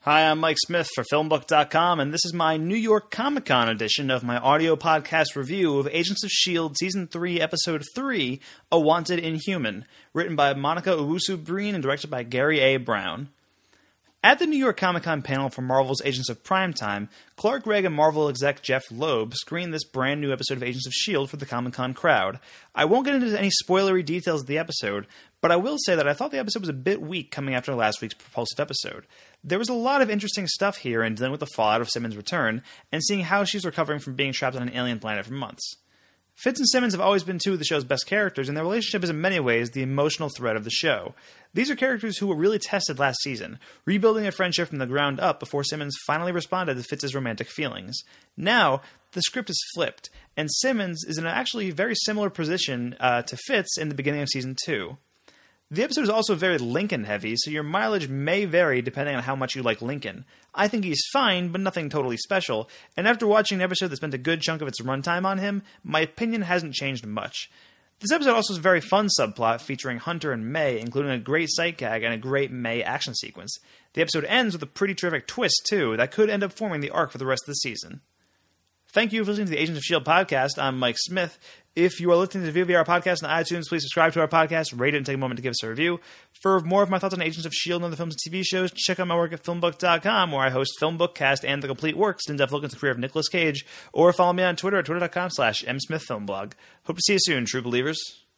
Hi, I'm Mike Smith for Filmbook.com, and this is my New York Comic Con edition of my audio podcast review of Agents of S.H.I.E.L.D. Season 3, Episode 3, A Wanted Inhuman, written by Monica Owusu-Breen and directed by Gary A. Brown. At the New York Comic Con panel for Marvel's Agents of Primetime, Clark Gregg and Marvel exec Jeff Loeb screened this brand new episode of Agents of S.H.I.E.L.D. for the Comic Con crowd. I won't get into any spoilery details of the episode, but I will say that I thought the episode was a bit weak coming after last week's propulsive episode. There was a lot of interesting stuff here in dealing with the fallout of Simmons' return, and seeing how she's recovering from being trapped on an alien planet for months. Fitz and Simmons have always been two of the show's best characters, and their relationship is in many ways the emotional thread of the show. These are characters who were really tested last season, rebuilding their friendship from the ground up before Simmons finally responded to Fitz's romantic feelings. Now, the script is flipped, and Simmons is in an actually very similar position to Fitz in the beginning of Season 2. The episode is also very Lincoln-heavy, so your mileage may vary depending on how much you like Lincoln. I think he's fine, but nothing totally special, and after watching an episode that spent a good chunk of its runtime on him, my opinion hasn't changed much. This episode also has a very fun subplot featuring Hunter and May, including a great sight gag and a great May action sequence. The episode ends with a pretty terrific twist, too, that could end up forming the arc for the rest of the season. Thank you for listening to the Agents of S.H.I.E.L.D. podcast. I'm Mike Smith. If you are listening to the VVR podcast on iTunes, please subscribe to our podcast, rate it, and take a moment to give us a review. For more of my thoughts on Agents of S.H.I.E.L.D. and other films and TV shows, check out my work at Filmbook.com, where I host Filmbookcast and The Complete Works, in-depth look into the career of Nicolas Cage, or follow me on Twitter at twitter.com/msmithfilmblog. Hope to see you soon, true believers.